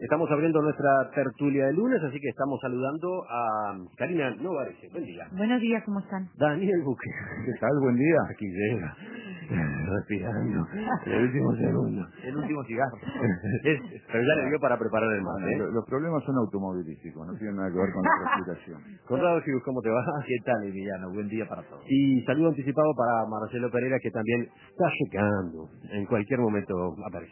Estamos abriendo nuestra tertulia de lunes, así que estamos saludando a Karina Novarese. Buen día. Buenos días, ¿cómo están? Daniel Buque. ¿Qué tal? Buen día. Aquí llega, respirando, en el último segundo. El último cigarro. Pero ya le dio para preparar el mate, ¿eh? Los problemas son automovilísticos, no tienen nada que ver con la respiración. Conrado Gius, ¿cómo te va? ¿Qué tal, Emiliano? Buen día para todos. Y saludo anticipado para Marcelo Pereira, que también está llegando. En cualquier momento aparece.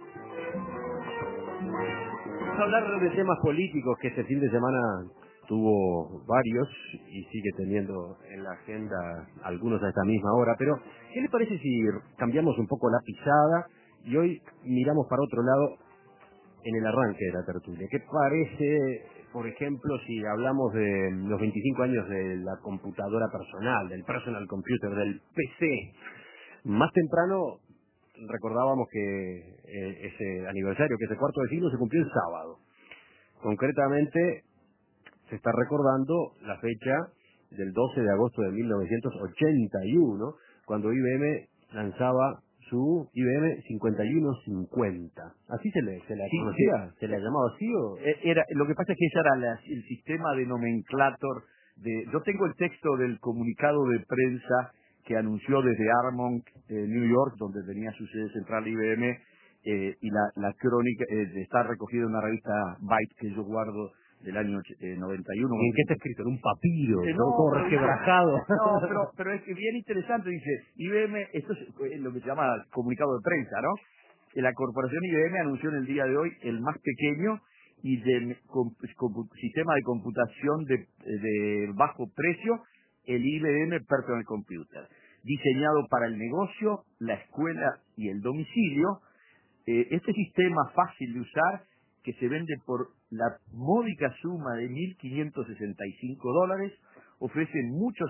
Vamos a hablar de temas políticos que este fin de semana tuvo varios y sigue teniendo en la agenda algunos a esta misma hora, pero ¿qué le parece si cambiamos un poco la pisada y hoy miramos para otro lado en el arranque de la tertulia? ¿Qué parece, por ejemplo, si hablamos de los 25 años de la computadora personal, del personal computer, del PC? Más temprano recordábamos que ese aniversario, que ese cuarto de siglo, se cumplió el sábado. Concretamente, se está recordando la fecha del 12 de agosto de 1981, cuando IBM lanzaba su IBM 5150. ¿Así se la conocía? ¿Se la llamaba así o...? Lo que pasa es que ese era el sistema de nomenclator de... Yo tengo el texto del comunicado de prensa que anunció desde Armonk, New York, donde tenía su sede central IBM, y la crónica está recogida en una revista Byte que yo guardo del año 91. ¿Y en qué está escrito? ¿En un papiro? Todo resquebrajado. No, pero es que bien interesante, dice, IBM, esto es lo que se llama comunicado de prensa, ¿no? La corporación IBM anunció en el día de hoy el más pequeño y sistema de computación de bajo precio, el IBM Personal Computer, diseñado para el negocio, la escuela y el domicilio. Este sistema fácil de usar, que se vende por la módica suma de $1.565, ofrece muchos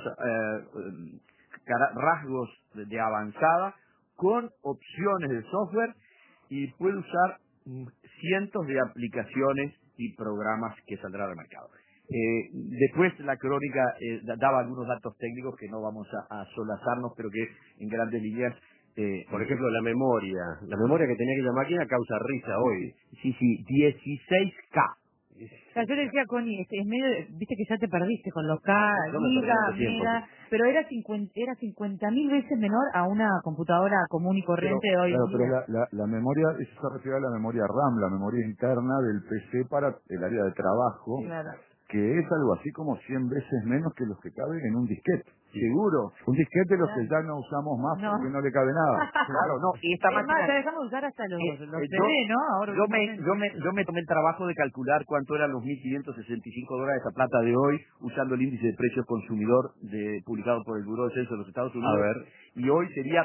rasgos de avanzada, con opciones de software, y puede usar cientos de aplicaciones y programas que saldrán al mercado. Después la crónica daba algunos datos técnicos que no vamos a solazarnos, pero que en grandes líneas... por ejemplo, la memoria que tenía aquella máquina causa risa hoy. Sí, 16K. O sea, yo le decía a Connie, es medio, viste que ya te perdiste con los K, mega, pero era 50.000 veces menor a una computadora común y corriente de hoy en día. Pero la memoria, eso se refiere a la memoria RAM, la memoria interna del PC para el área de trabajo, claro, que es algo así como 100 veces menos que los que caben en un disquete. Seguro. Un disquete los que ya no usamos más porque no le cabe nada. Claro, no. Y esta máquina... más, ya dejamos de usar hasta los CD, ¿no? Ahora yo me tomé el trabajo de calcular cuánto eran los $1.565 a plata de hoy, usando el índice de precios consumidor publicado por el Buró de Censo de los Estados Unidos. A ver. Y hoy sería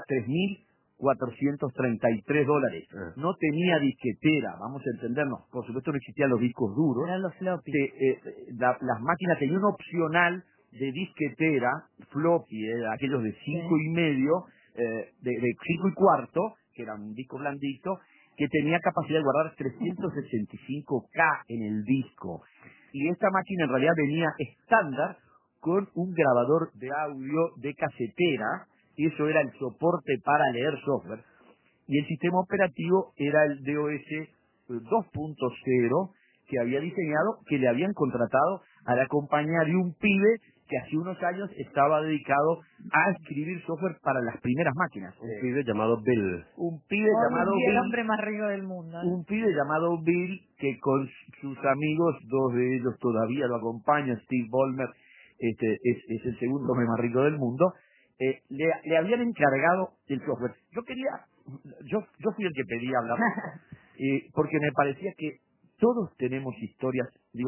$3.433. No tenía disquetera, vamos a entendernos. Por supuesto no existían los discos duros. Eran los floppy. Las máquinas tenían un opcional de disquetera, floppy, aquellos de 5,5, de 5 y cuarto, que era un disco blandito, que tenía capacidad de guardar 365K en el disco. Y esta máquina en realidad venía estándar con un grabador de audio de casetera, y eso era el soporte para leer software. Y el sistema operativo era el DOS 2.0 que había diseñado, que le habían contratado a la compañía de un pibe que hace unos años estaba dedicado a escribir software para las primeras máquinas. Un pibe llamado Bill. Un pibe llamado Bill. El hombre más rico del mundo. Un pibe llamado Bill, que con sus amigos, dos de ellos todavía lo acompañan, Steve Ballmer, es el segundo hombre más rico del mundo, le habían encargado el software. Yo fui el que pedí hablar, porque me parecía que todos tenemos historias,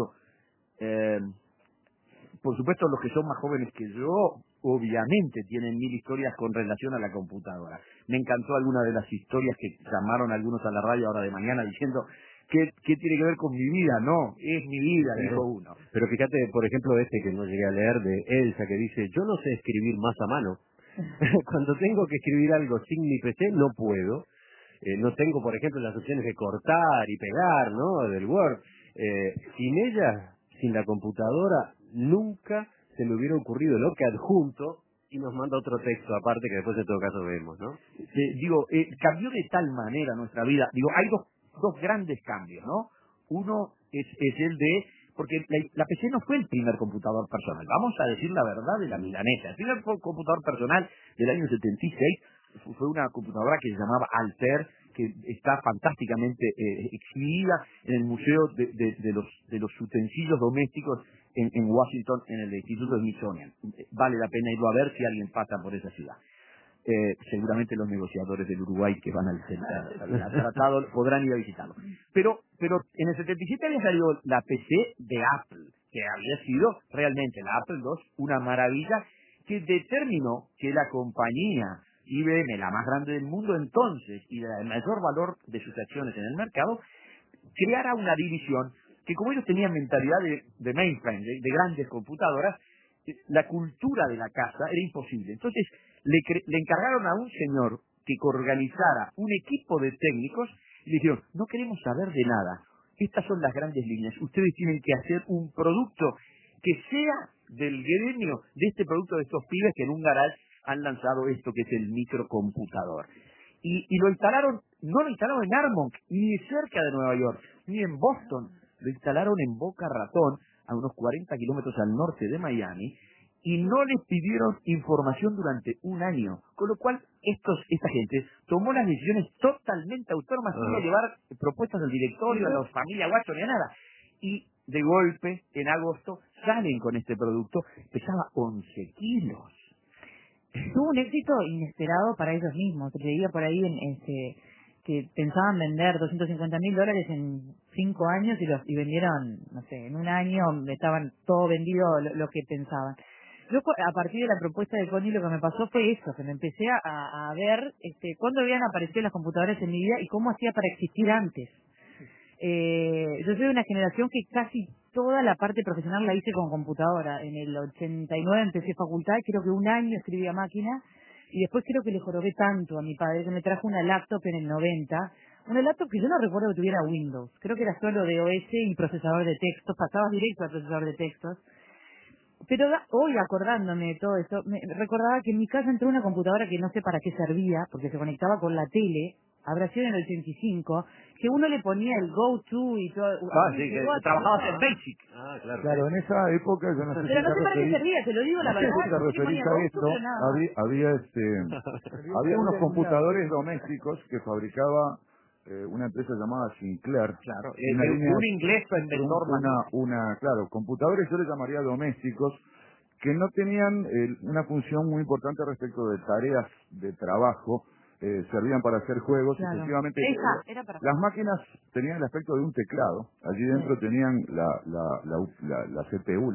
por supuesto los que son más jóvenes que yo, obviamente tienen 1000 historias con relación a la computadora. Me encantó alguna de las historias que llamaron algunos a la radio ahora de mañana diciendo, ¿qué tiene que ver con mi vida? No, es mi vida, dijo uno. Pero fíjate, por ejemplo, que no llegué a leer, de Elsa, que dice, yo no sé escribir más a mano. Cuando tengo que escribir algo sin mi PC, no puedo. No tengo, por ejemplo, las opciones de cortar y pegar, ¿no? Del Word. Sin ella, sin la computadora, nunca se me hubiera ocurrido lo que adjunto, y nos manda otro texto aparte que después en todo caso vemos, ¿no? Cambió de tal manera nuestra vida. Hay dos grandes cambios, ¿no? Uno es el de... Porque la PC no fue el primer computador personal. Vamos a decir la verdad de la milanesa. El primer computador personal del año 76 fue una computadora que se llamaba Altair, que está fantásticamente exhibida en el Museo de los Utensilios Domésticos en Washington, en el Instituto Smithsonian. Vale la pena irlo a ver si alguien pasa por esa ciudad. Seguramente los negociadores del Uruguay que van al tratado podrán ir a visitarlo. Pero en el 77 había salido la PC de Apple, que había sido realmente la Apple II una maravilla, que determinó que la compañía IBM, la más grande del mundo entonces y el mayor valor de sus acciones en el mercado, creara una división que, como ellos tenían mentalidad de mainframe, de grandes computadoras, la cultura de la casa era imposible. Entonces le encargaron a un señor que organizara un equipo de técnicos y le dijeron: no queremos saber de nada, estas son las grandes líneas, ustedes tienen que hacer un producto que sea del gremio de este producto de estos pibes que en un garage han lanzado esto que es el microcomputador. Y lo instalaron, no lo instalaron en Armonk, ni cerca de Nueva York, ni en Boston, lo instalaron en Boca Ratón, a unos 40 kilómetros al norte de Miami, y no les pidieron información durante un año, con lo cual esta gente tomó las decisiones totalmente autónomas, sin llevar propuestas al directorio, a la familia Watson ni a nada. Y de golpe, en agosto, salen con este producto, pesaba 11 kilos. Tuvo un éxito inesperado para ellos mismos. Leía por ahí que pensaban vender $250,000 en 5 años y vendieron, no sé, en un año estaban todo vendido lo que pensaban. Yo, a partir de la propuesta de Connie, lo que me pasó fue eso, que me empecé a ver cuándo habían aparecido las computadoras en mi vida y cómo hacía para existir antes. Yo soy de una generación que casi toda la parte profesional la hice con computadora. En el 89 empecé facultad, creo que un año escribía máquina, y después creo que le jorobé tanto a mi padre que me trajo una laptop en el 90, una laptop que yo no recuerdo que tuviera Windows, creo que era solo de OS y procesador de textos, pasabas directo al procesador de textos. Pero hoy, acordándome de todo esto, me recordaba que en mi casa entró una computadora que no sé para qué servía, porque se conectaba con la tele, habrá sido en el 85, que uno le ponía el go-to y todo. Sí, que trabajabas en Basic. Claro, en esa época yo no sé pero no sé para qué servía, te lo digo la verdad. Si te referís a esto, había unos computadores domésticos que fabricaba una empresa llamada Sinclair. Claro, un inglés inventor. Claro, computadores yo les llamaría domésticos, que no tenían una función muy importante respecto de tareas de trabajo, servían para hacer juegos. Claro. Efectivamente, Era para... las máquinas tenían el aspecto de un teclado. Allí dentro tenían la CPU,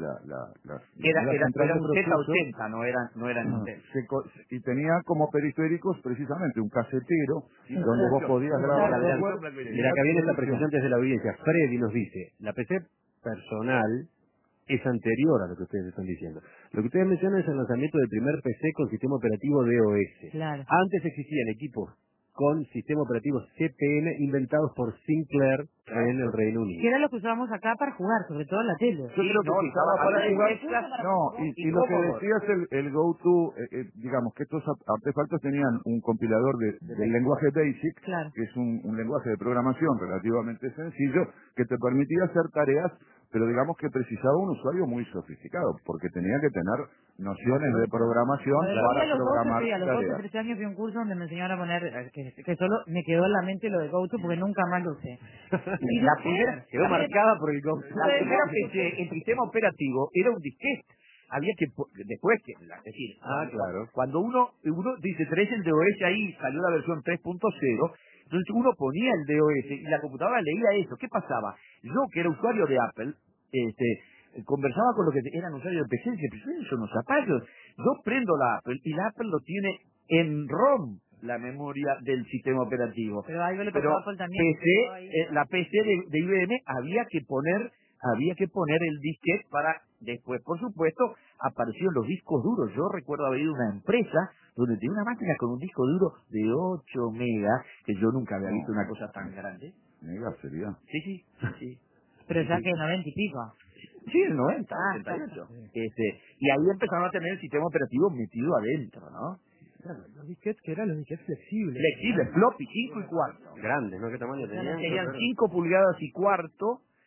era un Z80, no eran Intel. Y tenía como periféricos precisamente un casetero donde vos podías grabar software. Mira, acá viene esta apreciación desde la audiencia. Freddy nos dice: la PC personal es anterior a lo que ustedes están diciendo. Lo que ustedes mencionan es el lanzamiento del primer PC con sistema operativo DOS. Claro. Antes existían equipos con sistema operativo CPM inventados por Sinclair en el Reino Unido. Que era lo que usábamos acá para jugar, sobre todo en la tele. Yo creo que se usaba para jugar. Y lo que decías, el go-to, digamos que estos artefactos tenían un compilador del lenguaje BASIC, claro, que es un lenguaje de programación relativamente sencillo, que te permitía hacer tareas, pero digamos que precisaba un usuario muy sofisticado, porque tenía que tener nociones de programación para programar tareas. A los 12, 13 años fui a un curso donde me enseñaron a poner, que solo me quedó en la mente lo de GoTo porque nunca más lo usé. Y la primera quedó marcada por el GoTo. La primera PC, el sistema operativo, era un disquete. Había que, después que, es decir, claro, cuando uno dice, tenés el DOS ahí, salió la versión 3.0, entonces uno ponía el DOS y la computadora leía eso. ¿Qué pasaba? Yo, que era usuario de Apple, conversaba con los que eran usuarios de PC, y decía, pero son los zapallos. Yo prendo la Apple y la Apple lo tiene en ROM, la memoria del sistema operativo. Pero ahí le Pero Apple también, la PC de IBM había que poner el disquete para después, por supuesto, aparecieron los discos duros. Yo recuerdo haber ido a una empresa donde tenía una máquina con un disco duro de 8 megas, que yo nunca había visto una cosa tan grande. ¿Mega sería? Sí. Pero ya que 90 y pico. Sí, el 90, 88. Y ahí empezaron a tener el sistema operativo metido adentro, ¿no? Claro, los disquetes que eran los disquetes flexibles. Floppy, 5 y cuarto. Grandes, ¿no? ¿Qué tamaño tenían? Tenían 5 pulgadas y cuarto,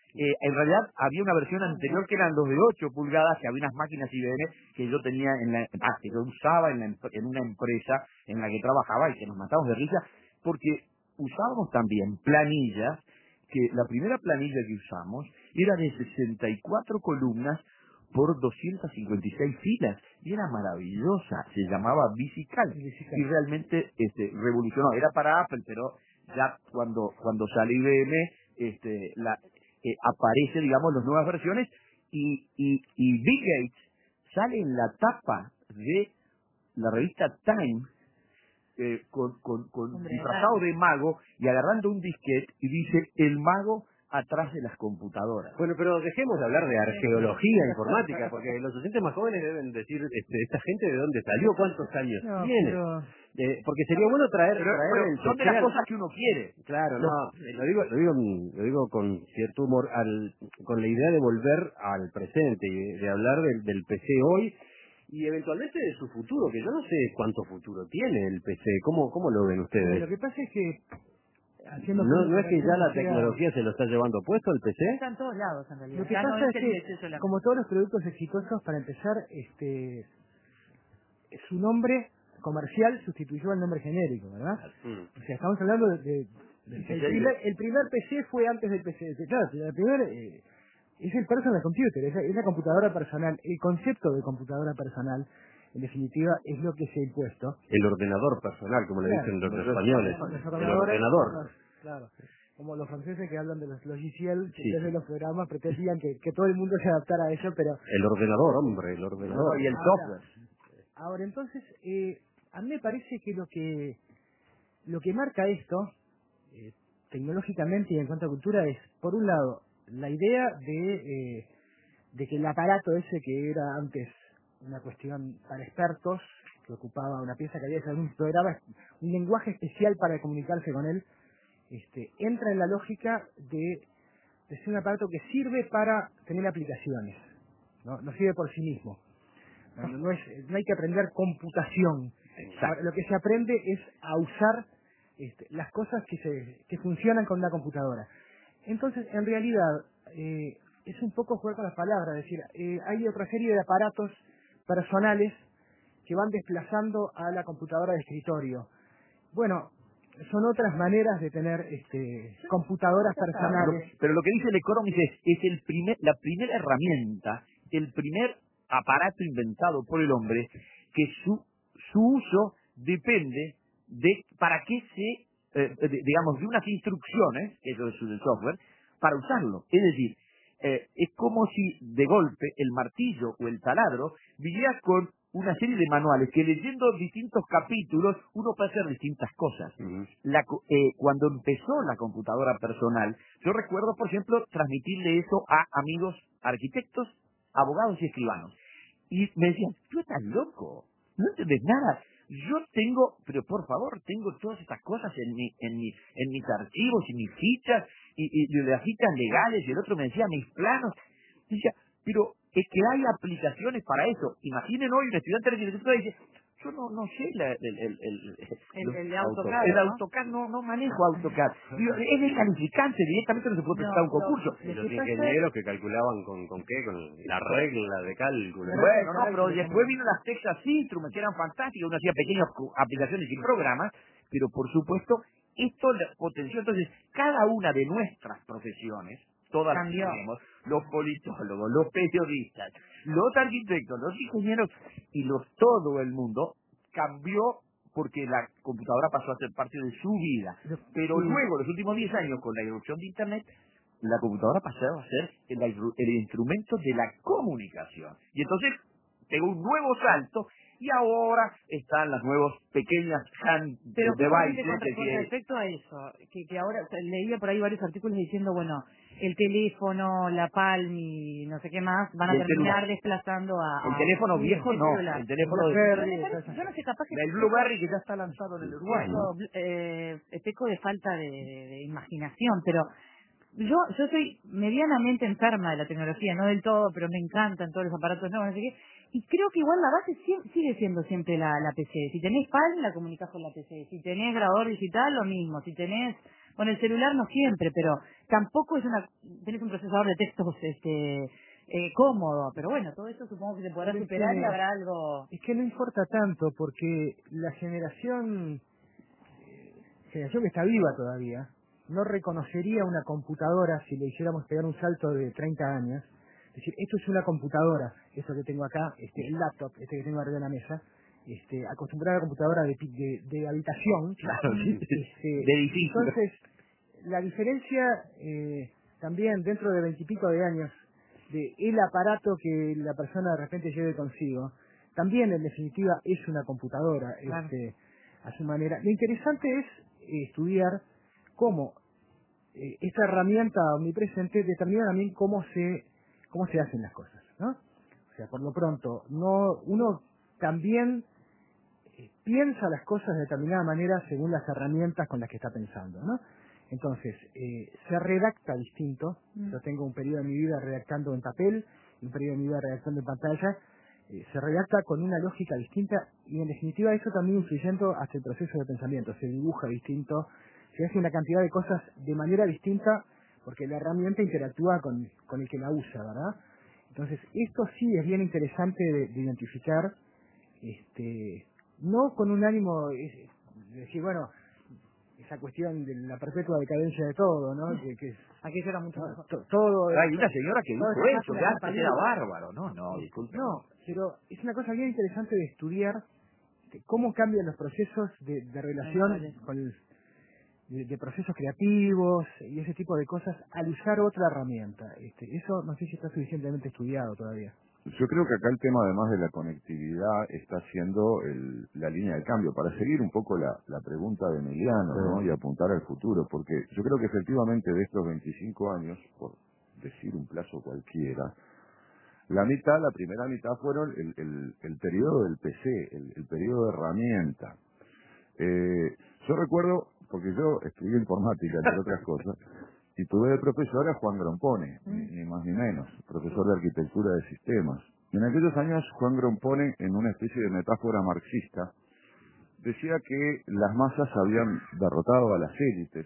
En realidad había una versión anterior que eran los de 8 pulgadas, que había unas máquinas IBM que yo tenía que yo usaba en una empresa en la que trabajaba y que nos matamos de risa, porque usábamos también planillas, que la primera planilla que usamos era de 64 columnas por 256 filas, y era maravillosa, se llamaba VisiCalc, y realmente revolucionó. Era para Apple, pero ya cuando sale IBM, aparece, digamos, las nuevas versiones, y Bill Gates sale en la tapa de la revista Time, con disfrazado de mago y agarrando un disquete, y dice: el mago atrás de las computadoras. Bueno, pero dejemos de hablar de arqueología informática, porque los oyentes más jóvenes deben decir, esta gente de dónde salió, cuántos años tiene. Porque sería bueno traer el son de las cosas que uno quiere. Claro, lo digo con cierto humor, con la idea de volver al presente y de hablar del PC hoy y eventualmente de su futuro, que yo no sé cuánto futuro tiene el PC. ¿Cómo lo ven ustedes? Lo que pasa es que ¿No es que ya la tecnología se lo está llevando puesto al PC? Está en todos lados, en realidad. Lo que pasa es que, como todos los productos exitosos, para empezar, su nombre comercial sustituyó al nombre genérico, ¿verdad? O sea, estamos hablando el primer PC fue antes del PC. Claro, el primer es el personal computer, es la computadora personal. El concepto de computadora personal, en definitiva, es lo que se ha impuesto. El ordenador personal, como le dicen los españoles. El ordenador. Claro. Como los franceses que hablan de los logiciels, que desde los programas pretendían que todo el mundo se adaptara a eso, pero... El ordenador, hombre, el ordenador. Y el software. Ahora, entonces, a mí me parece que lo que marca esto, tecnológicamente y en cuanto a cultura, es, por un lado, la idea de que el aparato ese que era antes una cuestión para expertos, que ocupaba una pieza que había en un programa, un lenguaje especial para comunicarse con él, entra en la lógica de ser un aparato que sirve para tener aplicaciones, no sirve por sí mismo. No hay que aprender computación. Ahora, lo que se aprende es a usar las cosas que funcionan con una computadora. Entonces, en realidad, es un poco jugar con las palabras, es decir, hay otra serie de aparatos personales que van desplazando a la computadora de escritorio. Bueno, son otras maneras de tener computadoras personales. Pero lo que dice el Economist es la primera herramienta, el primer aparato inventado por el hombre, que su uso depende de para qué digamos, de unas instrucciones, que eso es el software, para usarlo. Es decir, es como si de golpe el martillo o el taladro viniera con una serie de manuales que, leyendo distintos capítulos, uno puede hacer distintas cosas. Cuando empezó la computadora personal, yo recuerdo, por ejemplo, transmitirle eso a amigos arquitectos, abogados y escribanos. Y me decían: tú estás loco, no entiendes nada. Yo pero por favor, tengo todas estas cosas en mis archivos y mis fichas, y las fichas legales, y el otro me decía mis planos. Y decía, pero es que hay aplicaciones para eso. Imaginen hoy un estudiante de arquitectura y dice: yo no sé el AutoCAD. El AutoCAD, no manejo AutoCAD. Digo, es descalificante, directamente no se puede presentar un concurso. Y los ingenieros que calculaban con la regla de cálculo. Bueno, pero después vino las Texas Instruments, que eran fantásticas, uno hacía pequeñas aplicaciones y programas, pero por supuesto, esto potenció. Entonces, cada una de nuestras profesiones, todas las que tenemos, los politólogos, los periodistas, los arquitectos, los ingenieros y todo el mundo cambió, porque la computadora pasó a ser parte de su vida. Pero luego, los últimos 10 años, con la irrupción de Internet, la computadora pasó a ser el instrumento de la comunicación. Y entonces pegó un nuevo salto, y ahora están las nuevas pequeñas pero devices. Con respecto a eso, que ahora leía por ahí varios artículos diciendo, bueno, el teléfono, la Palm y no sé qué más van a terminar desplazando a... El teléfono viejo no, el teléfono yo no sé, capaz que... el BlueBerry, que ya está lanzado en el Uruguay, ¿no? Peco de falta de imaginación, pero yo soy medianamente enferma de la tecnología, no del todo, pero me encantan todos los aparatos nuevos, no sé qué, y creo que igual la base sigue siendo siempre la PC. Si tenés PAL, la comunicás con la PC. Si tenés grabador digital, lo mismo. Si tenés Con el celular no siempre, pero tampoco tenés un procesador de textos cómodo, pero bueno, todo eso supongo que se podrá superar y habrá algo... Es que no importa tanto, porque la generación que está viva todavía, no reconocería una computadora si le hiciéramos pegar un salto de 30 años. Es decir, esto es una computadora, eso que tengo acá, el laptop, que tengo arriba de la mesa, acostumbrada a la computadora de habitación. Claro, sí, de edificio. Entonces, la diferencia también dentro de 20 y pico de años de el aparato que la persona de repente lleve consigo, también en definitiva es una computadora, claro. A su manera. Lo interesante es estudiar cómo esta herramienta omnipresente determina también cómo se hacen las cosas, ¿no? O sea, por lo pronto, uno también piensa las cosas de determinada manera según las herramientas con las que está pensando, ¿no? Entonces, se redacta distinto. Yo tengo un periodo de mi vida redactando en papel y un periodo de mi vida redactando en pantalla. Se redacta con una lógica distinta y en definitiva eso también influyendo hasta el proceso de pensamiento. Se dibuja distinto, se hace una cantidad de cosas de manera distinta porque la herramienta interactúa con el que la usa, ¿verdad? Entonces, esto sí es bien interesante de identificar, no con un ánimo de decir, bueno, esa cuestión de la perpetua decadencia de todo, ¿no? Que aquello era mucho mejor. Todo. Hay una señora que dijo eso, que antes era bárbaro. No, disculpe. No, pero es una cosa bien interesante de estudiar cómo cambian los procesos de relación de procesos creativos y ese tipo de cosas al usar otra herramienta. Eso no sé si está suficientemente estudiado todavía. Yo creo que acá el tema, además de la conectividad, está siendo la línea de cambio. Para seguir un poco la pregunta de Emiliano, ¿no? Y apuntar al futuro, porque yo creo que efectivamente de estos 25 años, por decir un plazo cualquiera, la primera mitad fueron el periodo del PC, el periodo de herramienta. Yo recuerdo, porque yo estudié informática, entre otras cosas, y tuve de profesor a Juan Grompone, ni más ni menos, profesor de arquitectura de sistemas. Y en aquellos años Juan Grompone, en una especie de metáfora marxista, decía que las masas habían derrotado a las élites,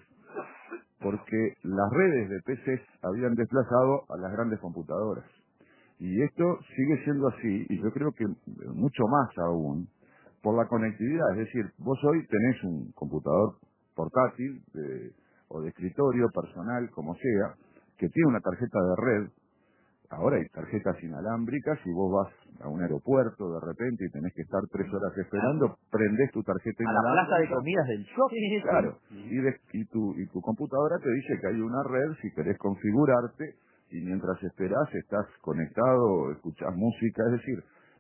porque las redes de PCs habían desplazado a las grandes computadoras. Y esto sigue siendo así, y yo creo que mucho más aún, por la conectividad. Es decir, vos hoy tenés un computador portátil o de escritorio personal, como sea, que tiene una tarjeta de red. Ahora hay tarjetas inalámbricas y vos vas a un aeropuerto de repente y tenés que estar 3 horas esperando, prendés tu tarjeta inalámbrica. A la plaza de comidas del shopping. Claro, y tu computadora te dice que hay una red si querés configurarte y mientras esperás estás conectado, escuchás música, es decir,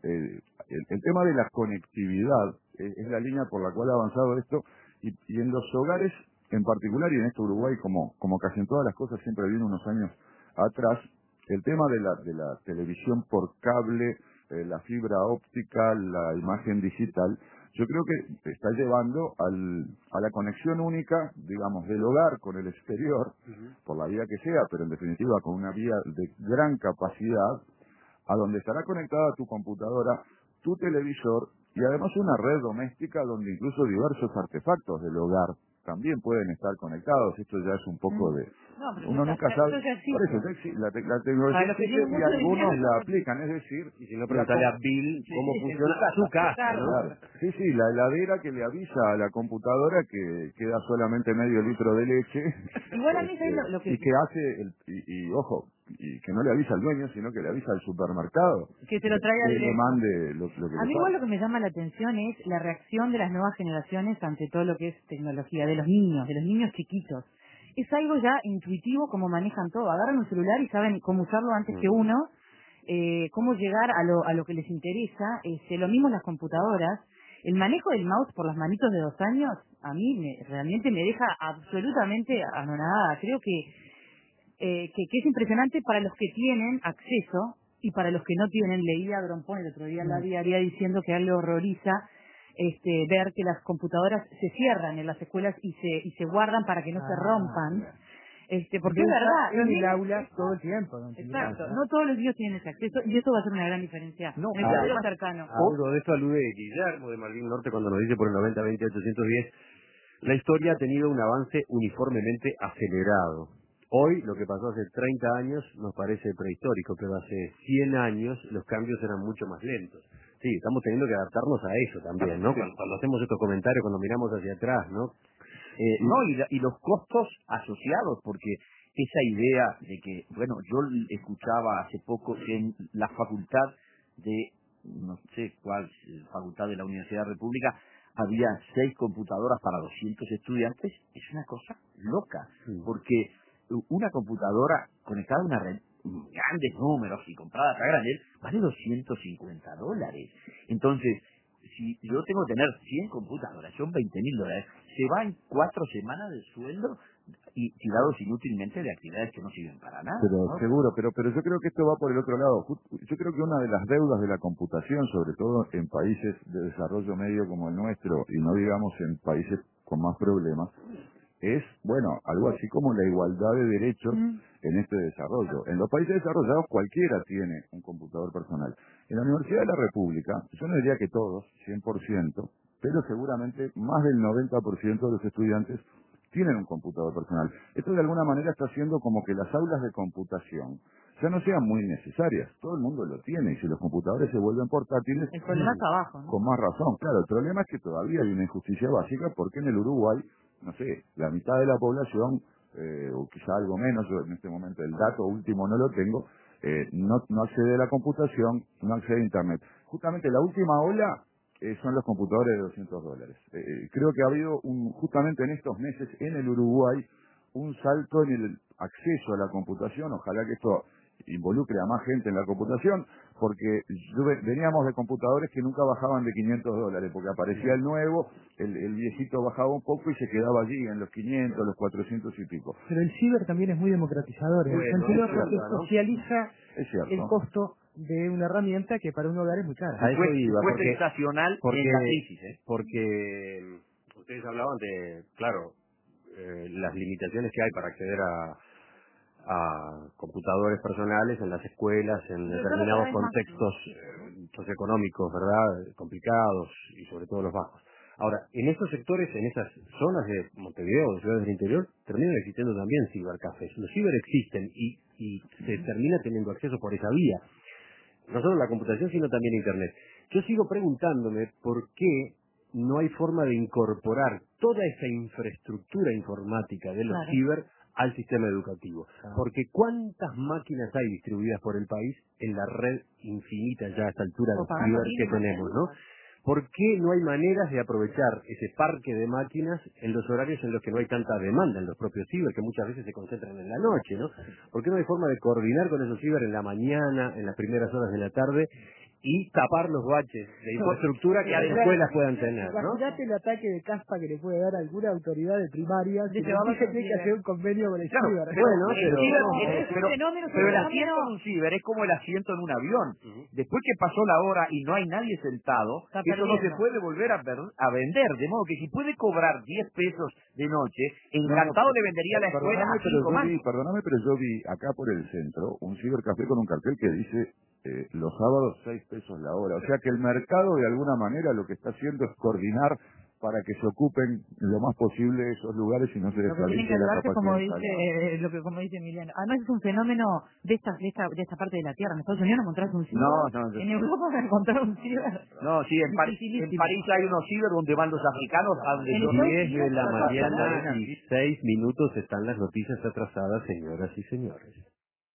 el tema de la conectividad es la línea por la cual ha avanzado esto y en los hogares en particular y en este Uruguay como casi en todas las cosas siempre viene unos años atrás, el tema de la televisión por cable, la fibra óptica, la imagen digital, yo creo que está llevando a la conexión única, digamos, del hogar con el exterior, por la vía que sea, pero en definitiva con una vía de gran capacidad, a donde estará conectada tu computadora, tu televisor y además una red doméstica donde incluso diversos artefactos del hogar también pueden estar conectados. Esto ya es un poco de... uno nunca sabe. Por eso la tecnología existe y algunos la aplican, es decir... Y si no, preguntarle a Bill cómo funciona su casa. Claro. Sí, la heladera que le avisa a la computadora que queda solamente medio litro de leche. Igual a mí lo que... Y que hace, ojo, y que no le avisa al dueño, sino que le avisa al supermercado. Que se lo traiga directo. Le mande lo que a mí igual lo que me llama la atención es la reacción de las nuevas generaciones ante todo lo que es tecnología, de los niños chiquitos. Es algo ya intuitivo como manejan todo. Agarran un celular y saben cómo usarlo antes que uno, cómo llegar a lo que les interesa. Lo mismo en las computadoras. El manejo del mouse por las manitos de 2 años, a mí realmente me deja absolutamente anonadada. Creo que es impresionante para los que tienen acceso y para los que no tienen. Leía a Grompone el otro día en la diaria diciendo que a él le horroriza ver que las computadoras se cierran en las escuelas y se guardan para que no se rompan. Porque es verdad, en el aula todo el tiempo. Exacto, no todos los niños tienen ese acceso y eso va a ser una gran diferencia en el futuro cercano. Algo de esto alude Guillermo de Malvin Norte cuando nos dice por el 90-20-810 La historia ha tenido un avance uniformemente acelerado. Hoy, lo que pasó hace 30 años nos parece prehistórico, pero hace 100 años los cambios eran mucho más lentos. Sí, estamos teniendo que adaptarnos a eso también, ¿no? Cuando hacemos estos comentarios, cuando miramos hacia atrás, ¿no? Y los costos asociados, porque esa idea de que, bueno, yo escuchaba hace poco que en la facultad de, no sé cuál, facultad de la Universidad República, había 6 computadoras para 200 estudiantes. Es una cosa loca, porque una computadora conectada a una red, grandes números y comprada a grandes, vale $250. Entonces, si yo tengo que tener 100 computadoras, son $20.000, se va en 4 semanas de sueldo y tirados inútilmente de actividades que no sirven para nada. Pero ¿no? seguro, pero yo creo que esto va por el otro lado. Yo creo que una de las deudas de la computación, sobre todo en países de desarrollo medio como el nuestro, y no digamos en países con más problemas, es, bueno, algo así como la igualdad de derechos en este desarrollo. En los países desarrollados cualquiera tiene un computador personal. En la Universidad de la República, yo no diría que todos, 100%, pero seguramente más del 90% de los estudiantes tienen un computador personal. Esto de alguna manera está haciendo como que las aulas de computación ya no sean muy necesarias. Todo el mundo lo tiene, y si los computadores se vuelven portátiles, El problema está abajo, ¿no? con más razón. Claro, el problema es que todavía hay una injusticia básica, porque en el Uruguay, no sé, la mitad de la población, o quizá algo menos, yo en este momento el dato último no lo tengo, no accede a la computación, no accede a Internet. Justamente la última ola son los computadores de $200. Creo que ha habido, justamente en estos meses en el Uruguay, un salto en el acceso a la computación. Ojalá que esto involucre a más gente en la computación, porque veníamos de computadores que nunca bajaban de $500, porque aparecía el nuevo, el viejito bajaba un poco y se quedaba allí en los 500, los 400 y pico. Pero el ciber también es muy democratizador, en el sentido porque socializa el costo de una herramienta que para un hogar es muy cara. A eso iba, fue sensacional en la crisis, porque ustedes hablaban de, claro, las limitaciones que hay para acceder a computadores personales en las escuelas, en determinados contextos socioeconómicos, ¿verdad?, complicados, y sobre todo los bajos. Ahora, en esos sectores, en esas zonas de Montevideo, de ciudades del interior, terminan existiendo también cibercafés. Los ciber existen y se termina teniendo acceso por esa vía. No solo la computación, sino también Internet. Yo sigo preguntándome por qué no hay forma de incorporar toda esa infraestructura informática de los ciber al sistema educativo. Porque ¿cuántas máquinas hay distribuidas por el país en la red infinita ya a esta altura de ciber que tenemos, ¿no? ¿Por qué no hay maneras de aprovechar ese parque de máquinas en los horarios en los que no hay tanta demanda en los propios ciber, que muchas veces se concentran en la noche, ¿no? ¿Por qué no hay forma de coordinar con esos ciber en la mañana, en las primeras horas de la tarde, y tapar los baches de infraestructura que las escuelas puedan tener, ¿no? Imagínate el ataque de caspa que le puede dar alguna autoridad de primaria si tiene que hacer un convenio con el ciber. Bueno, pero el asiento en un ciber es como el asiento en un avión. Después que pasó la hora y no hay nadie sentado, eso no se puede volver a vender. De modo que si puede cobrar 10 pesos de noche, encantado le vendería la escuela a 5 más. Perdóname, pero yo vi acá por el centro un cibercafé con un cartel que dice los sábados 6 pesos la hora. O sea que el mercado de alguna manera lo que está haciendo es coordinar para que se ocupen lo más posible esos lugares y no se desperdicie la capacidad. Como dice Emiliano. Además es un fenómeno de esta parte de la Tierra. En Estados Unidos no encontrás un ciber. No. En Europa no encontrar un ciber. No, sí, en París hay unos ciber donde van los africanos a donde 10 de la mañana y 6 minutos están las noticias atrasadas, señoras y señores.